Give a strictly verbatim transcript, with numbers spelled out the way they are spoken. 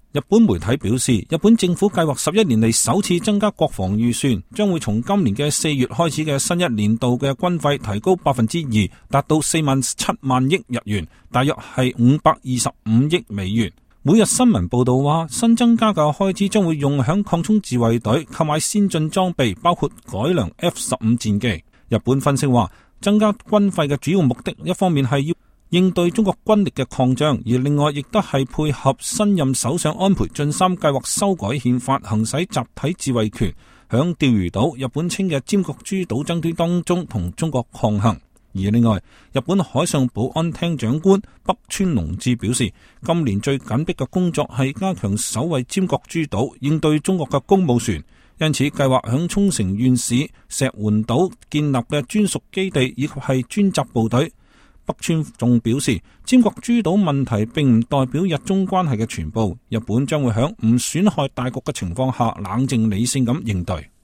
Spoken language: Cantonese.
日本媒體表示，日本政府計劃十一年嚟首次增加國防預算，將會從今年嘅四月開始嘅新一年度嘅軍費提高百分之二，達到四萬七萬億日元，大約係五百二十五億美元。每日新聞報道話，新增加嘅開支將會用響擴充自衛隊、購買先進裝備，包括改良 F 十五戰機。日本分析話，增加軍費嘅主要目的，一方面係要應對中國軍力嘅擴張，而另外亦都係配合新任首相安倍晉三計劃修改憲法，行使集體自衛權，響釣魚島日本稱嘅尖閣諸島爭端當中同中國抗衡。而另外，日本海上保安廳長官北川隆志表示，今年最緊迫嘅工作係加強守衛尖閣諸島，應對中國嘅公務船，因此計劃響沖繩縣市石垣島建立嘅專屬基地以及係專責部隊。北川仲表示，尖閣諸島問題並唔代表日中關係嘅全部，日本將會響唔損害大局嘅情況下冷靜理性咁應對。